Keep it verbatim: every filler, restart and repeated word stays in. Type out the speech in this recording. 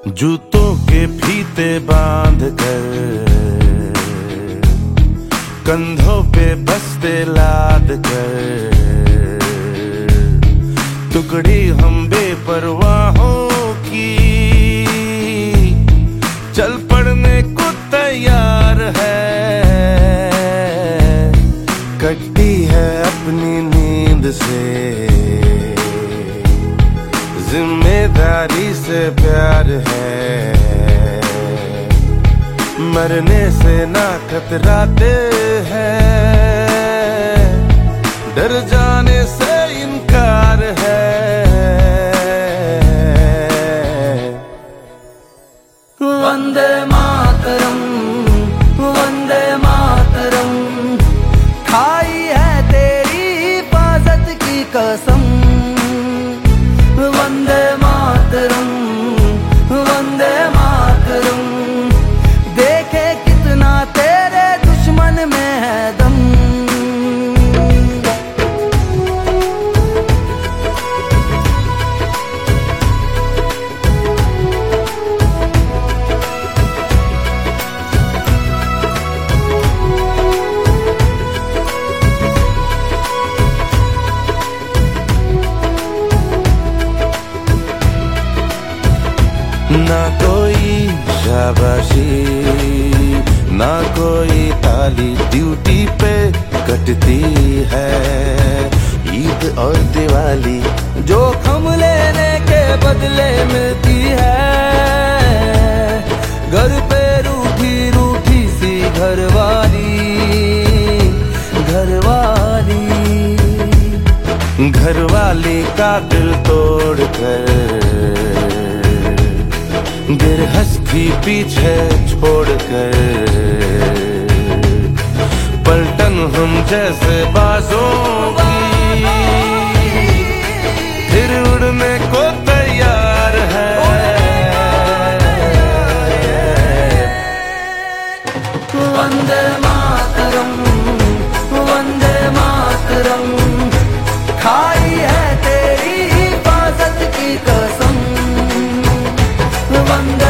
जूतों के फीते बांध कर कंधों पे बस्ते लाद कर टुकड़ी हम बेपरवाहों की चल पड़ने को तैयार है। कटती है अपनी नींद से जिम्मेदारी से प्यार है। मरने से ना कतराते हैं, डर जाने से इनकार है। वंदे मातरम, वंदे मातरम, खाई है तेरी हिफाजत की कसम। वंदे मातरम, वंदे मातरम, देखे कितना तेरे दुश्मन में है दम। ना कोई शाबाशी ना कोई ताली ड्यूटी पे कटती है ईद और दिवाली। जोखम लेने के बदले मिलती है घर पे रूठी रूठी सी घरवाली, घरवाली। घरवाली का दिल तोड़ कर गिरहस्ती पीछे छोड़कर पलटन हम जैसे बाजों की फिर उड़ने को तैयार है। वंदे मातरम, वंदे मातरम, खाई है तेरी हिफाजत की कसम। वंदे